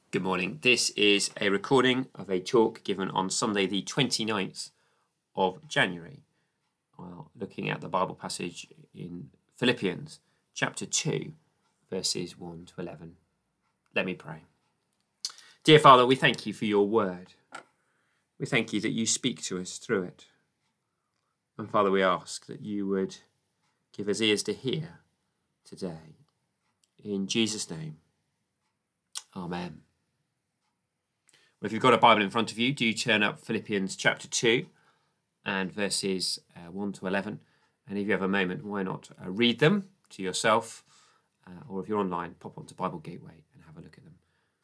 Good morning. This is a recording of a talk given on Sunday, the 29th of January, while looking at the Bible passage in Philippians chapter 2, verses 1 to 11. Let me pray. Dear Father, we thank you for your word. We thank you that you speak to us through it. And Father, we ask that you would give us ears to hear today. In Jesus' name, Amen. Well, if you've got a Bible in front of you, do turn up Philippians chapter 2 and verses 1 to 11. And if you have a moment, why not read them to yourself, or if you're online, pop onto Bible Gateway and have a look at them.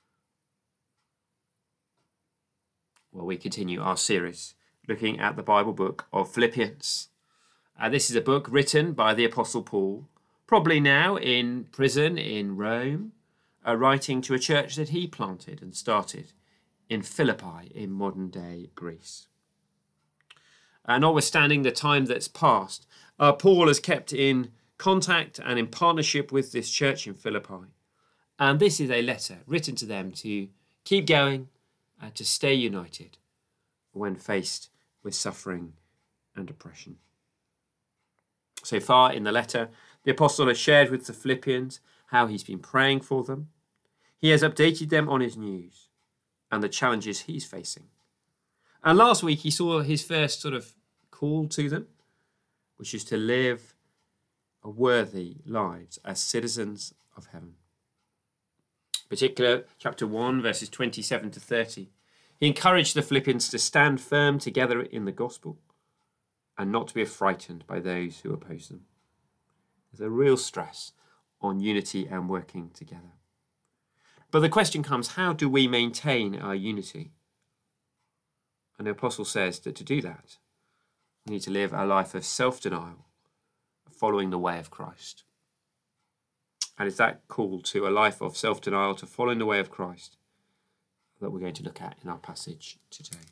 Well, we continue our series looking at the Bible book of Philippians. This is a book written by the Apostle Paul, probably now in prison in Rome, writing to a church that he planted and started in Philippi in modern-day Greece. Notwithstanding the time that's passed, Paul has kept in contact and in partnership with this church in Philippi. And this is a letter written to them to keep going, to stay united when faced with suffering and oppression. So far in the letter, the apostle has shared with the Philippians how he's been praying for them. He has updated them on his news and the challenges he's facing. And last week he saw his first sort of call to them, which is to live a worthy lives as citizens of heaven. In particular, chapter 1, verses 27 to 30, he encouraged the Philippians to stand firm together in the gospel and not to be frightened by those who oppose them. There's a real stress on unity and working together. But the question comes, how do we maintain our unity? And the apostle says that to do that, we need to live a life of self-denial, following the way of Christ. And it's that call to a life of self-denial, to following the way of Christ, that we're going to look at in our passage today.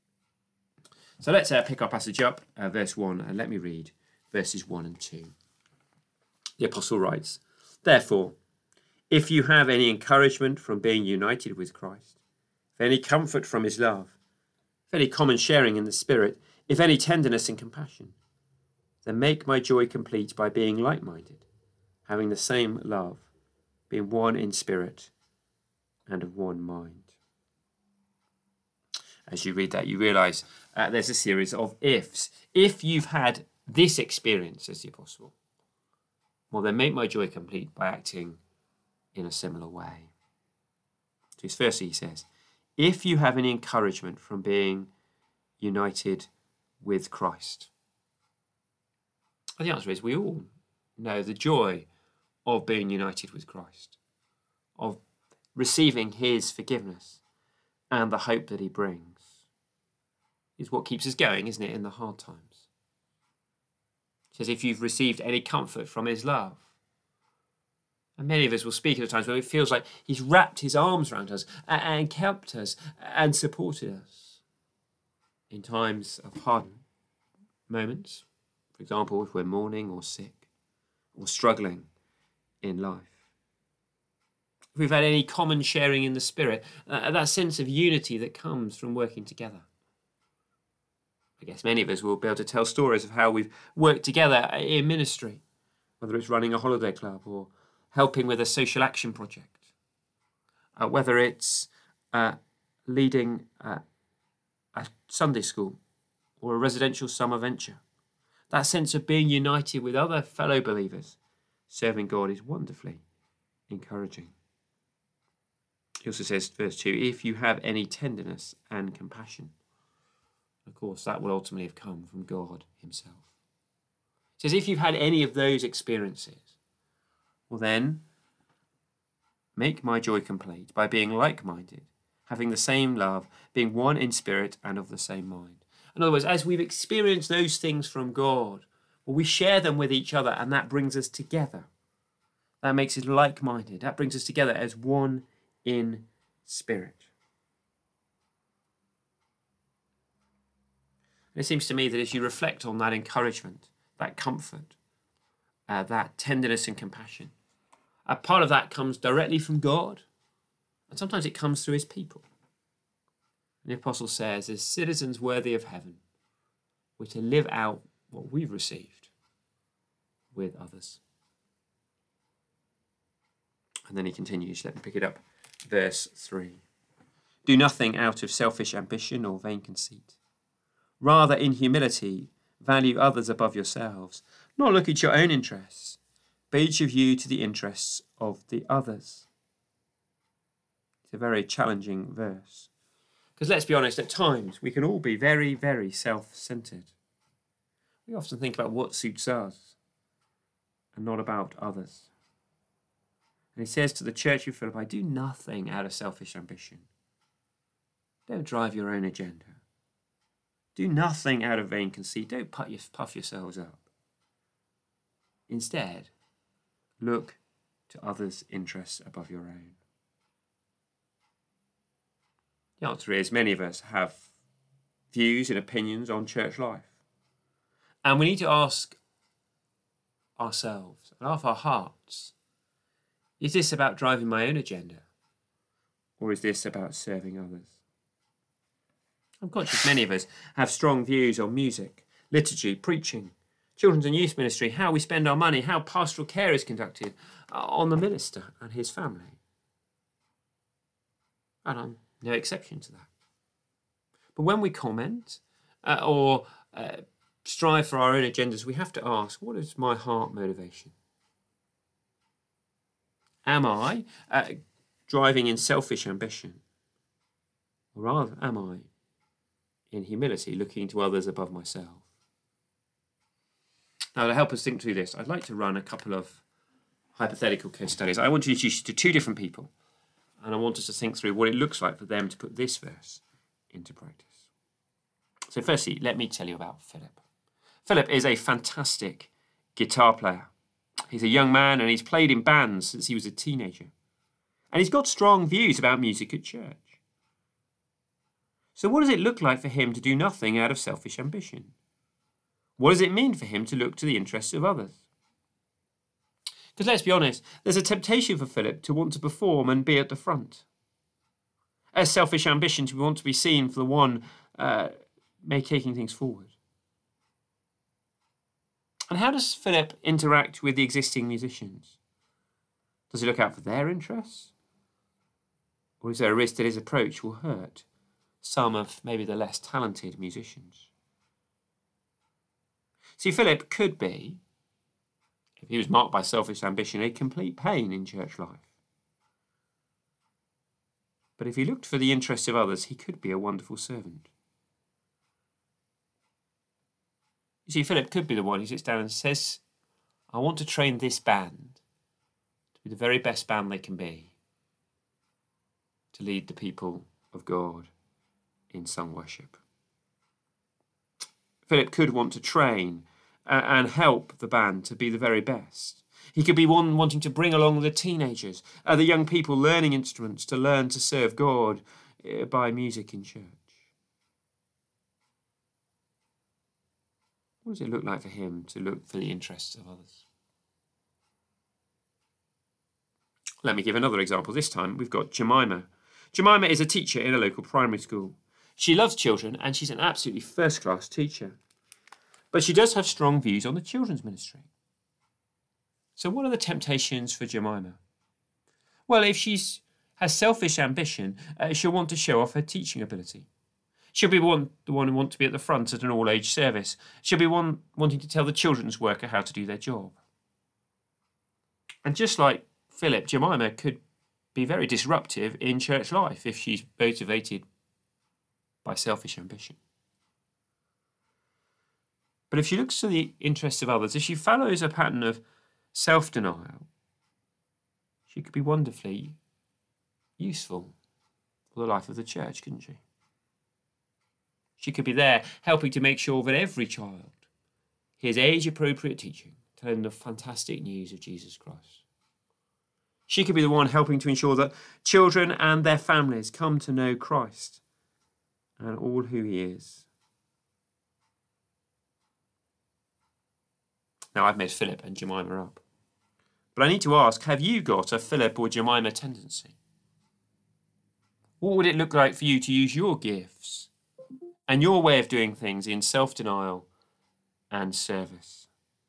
So let's pick our passage up, verse 1, and let me read verses 1 and 2. The apostle writes, "Therefore, if you have any encouragement from being united with Christ, if any comfort from his love, if any common sharing in the Spirit, if any tenderness and compassion, then make my joy complete by being like-minded, having the same love, being one in spirit and of one mind." As you read that, you realise there's a series of ifs. If you've had this experience, says the apostle, well, then make my joy complete by acting in a similar way. So firstly, he says, if you have any encouragement from being united with Christ. And the answer is we all know the joy of being united with Christ, of receiving his forgiveness and the hope that he brings. Is what keeps us going, isn't it, in the hard times. He says if you've received any comfort from his love. And many of us will speak at times when it feels like he's wrapped his arms around us and kept us and supported us in times of hard moments. For example, if we're mourning or sick or struggling in life. If we've had any common sharing in the Spirit, that sense of unity that comes from working together. I guess many of us will be able to tell stories of how we've worked together in ministry, whether it's running a holiday club or helping with a social action project, whether it's leading a Sunday school or a residential summer venture. That sense of being united with other fellow believers, serving God, is wonderfully encouraging. He also says, verse 2, if you have any tenderness and compassion. Of course, that will ultimately have come from God himself. He says, if you've had any of those experiences, well then, make my joy complete by being like-minded, having the same love, being one in spirit and of the same mind. In other words, as we've experienced those things from God, well, we share them with each other, and that brings us together. That makes us like-minded. That brings us together as one in spirit. And it seems to me that as you reflect on that encouragement, that comfort, that tenderness and compassion, a part of that comes directly from God, And sometimes it comes through his people. And the apostle says, as citizens worthy of heaven, we're to live out what we've received with others. And then he continues, let me pick it up, verse 3. Do nothing out of selfish ambition or vain conceit. Rather, in humility, value others above yourselves. Not look at your own interests, but each of you to the interests of the others. It's a very challenging verse. Because let's be honest, at times we can all be very, very self-centred. We often think about what suits us and not about others. And he says to the church of Philippi, do nothing out of selfish ambition. Don't drive your own agenda. Do nothing out of vain conceit. Don't puff yourselves up. Instead, look to others' interests above your own. The answer is many of us have views and opinions on church life. And we need to ask ourselves and ask our hearts, is this about driving my own agenda? Or is this about serving others? I'm conscious many of us have strong views on music, liturgy, preaching, children's and youth ministry, how we spend our money, how pastoral care is conducted, on the minister and his family. And I'm no exception to that. But when we comment or strive for our own agendas, we have to ask, what is my heart motivation? Am I driving in selfish ambition? Or rather, am I in humility looking to others above myself? Now, to help us think through this, I'd like to run a couple of hypothetical case studies. I want to introduce you to two different people, and I want us to think through what it looks like for them to put this verse into practice. So firstly, let me tell you about Philip. Philip is a fantastic guitar player. He's a young man and he's played in bands since he was a teenager. And he's got strong views about music at church. So what does it look like for him to do nothing out of selfish ambition? What does it mean for him to look to the interests of others? Because let's be honest, there's a temptation for Philip to want to perform and be at the front. A selfish ambition to want to be seen for the one taking things forward. And how does Philip interact with the existing musicians? Does he look out for their interests? Or is there a risk that his approach will hurt some of maybe the less talented musicians? See, Philip could be, if he was marked by selfish ambition, a complete pain in church life. But if he looked for the interests of others, he could be a wonderful servant. You see, Philip could be the one who sits down and says, I want to train this band to be the very best band they can be, to lead the people of God in sung worship. Philip could want to train and help the band to be the very best. He could be one wanting to bring along the teenagers, the young people learning instruments to learn to serve God by music in church. What does it look like for him to look for the interests of others? Let me give another example. This time we've got Jemima. Jemima is a teacher in a local primary school. She loves children and she's an absolutely first-class teacher. But she does have strong views on the children's ministry. So what are the temptations for Jemima? Well, if she has selfish ambition, she'll want to show off her teaching ability. She'll be the one who wants to be at the front at an all-age service. She'll be one wanting to tell the children's worker how to do their job. And just like Philip, Jemima could be very disruptive in church life if she's motivated by selfish ambition. But if she looks to the interests of others, if she follows a pattern of self-denial, she could be wonderfully useful for the life of the church, couldn't she? She could be there helping to make sure that every child hears age-appropriate teaching, telling them the fantastic news of Jesus Christ. She could be the one helping to ensure that children and their families come to know Christ and all who he is. Now, I've made Philip and Jemima up. But I need to ask, have you got a Philip or Jemima tendency? What would it look like for you to use your gifts and your way of doing things in self-denial and service?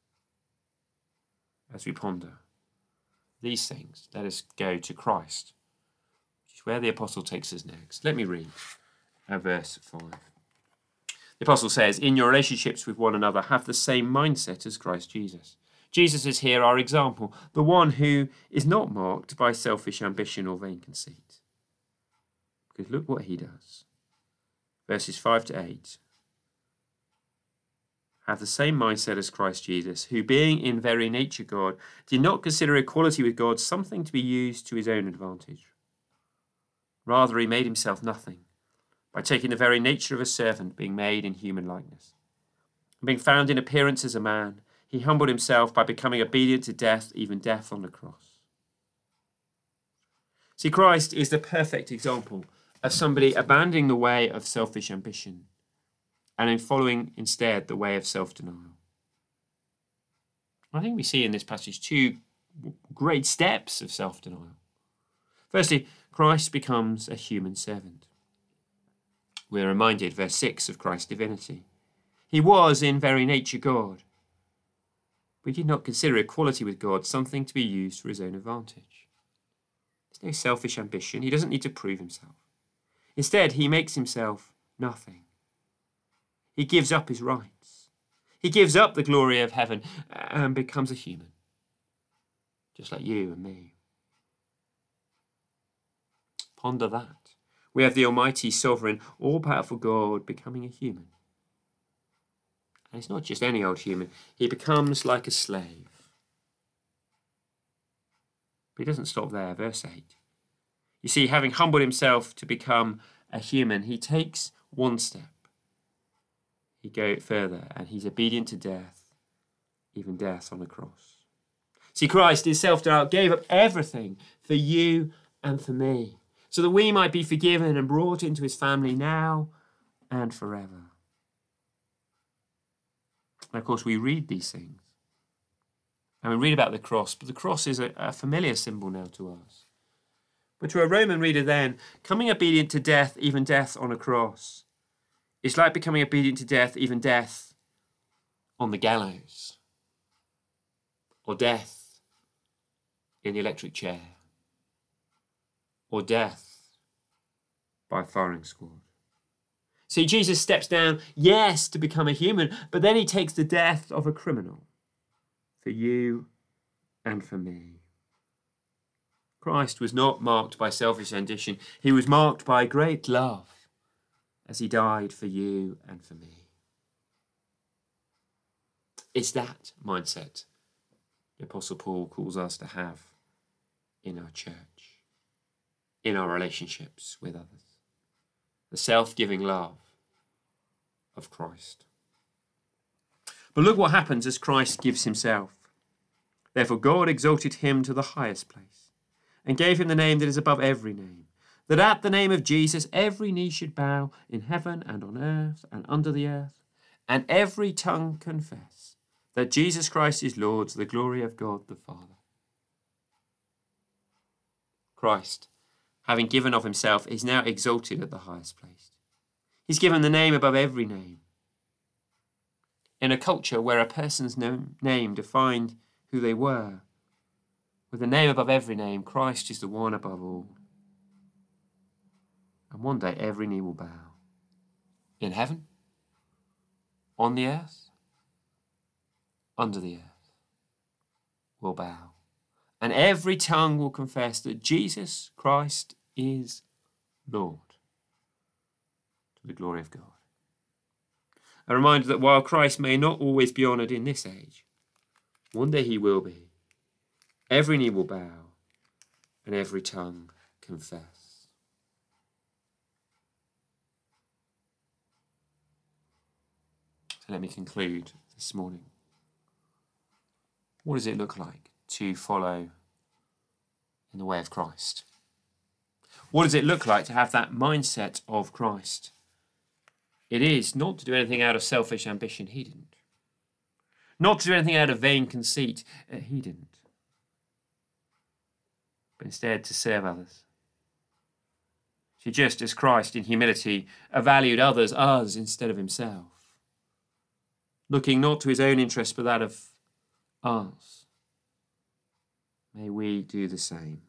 As we ponder these things, let us go to Christ, which is where the apostle takes us next. Let me read verse 5. The apostle says, in your relationships with one another, have the same mindset as Christ Jesus. Jesus is here our example, the one who is not marked by selfish ambition or vain conceit. Because look what he does. Verses 5 to 8. Have the same mindset as Christ Jesus, who being in very nature God, did not consider equality with God something to be used to his own advantage. Rather, he made himself nothing, by taking the very nature of a servant, being made in human likeness. And being found in appearance as a man, he humbled himself by becoming obedient to death, even death on the cross. See, Christ is the perfect example of somebody abandoning the way of selfish ambition and in following instead the way of self-denial. I think we see in this passage two great steps of self-denial. Firstly, Christ becomes a human servant. We're reminded, verse 6, of Christ's divinity. He was in very nature God, but he did not consider equality with God something to be used for his own advantage. There's no selfish ambition. He doesn't need to prove himself. Instead, he makes himself nothing. He gives up his rights. He gives up the glory of heaven and becomes a human, just like you and me. Ponder that. We have the almighty, sovereign, all-powerful God becoming a human. And it's not just any old human. He becomes like a slave. But he doesn't stop there. Verse 8. You see, having humbled himself to become a human, he takes one step. He goes further, and he's obedient to death, even death on a cross. See, Christ, in self-denial, gave up everything for you and for me, so that we might be forgiven and brought into his family now and forever. And of course, we read these things, and we read about the cross, but the cross is a familiar symbol now to us. But to a Roman reader then, coming obedient to death, even death on a cross, is like becoming obedient to death, even death on the gallows, or death in the electric chair, or death by a firing squad. See, Jesus steps down, yes, to become a human, but then he takes the death of a criminal for you and for me. Christ was not marked by selfish ambition. He was marked by great love as he died for you and for me. It's that mindset the Apostle Paul calls us to have in our church, in our relationships with others. The self-giving love of Christ. But look what happens as Christ gives himself. Therefore God exalted him to the highest place and gave him the name that is above every name, that at the name of Jesus every knee should bow in heaven and on earth and under the earth, and every tongue confess that Jesus Christ is Lord, to the glory of God the Father. Christ, having given of himself, is now exalted at the highest place. He's given the name above every name. In a culture where a person's name defined who they were, with a name above every name, Christ is the one above all. And one day every knee will bow. In heaven, on the earth, under the earth, will bow. And every tongue will confess that Jesus Christ is Lord, to the glory of God. A reminder that while Christ may not always be honoured in this age, one day he will be. Every knee will bow and every tongue confess. So let me conclude this morning. What does it look like to follow in the way of Christ? What does it look like to have that mindset of Christ? It is not to do anything out of selfish ambition. He didn't. Not to do anything out of vain conceit. He didn't. But instead to serve others. See, just as Christ in humility valued others, us, instead of himself, looking not to his own interest but that of ours, may we do the same.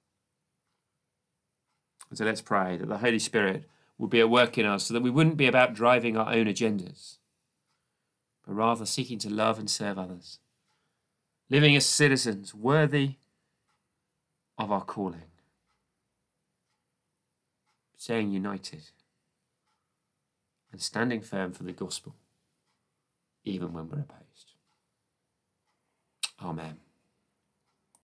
And so let's pray that the Holy Spirit will be at work in us so that we wouldn't be about driving our own agendas, but rather seeking to love and serve others, living as citizens worthy of our calling, staying united and standing firm for the gospel, even when we're opposed. Amen.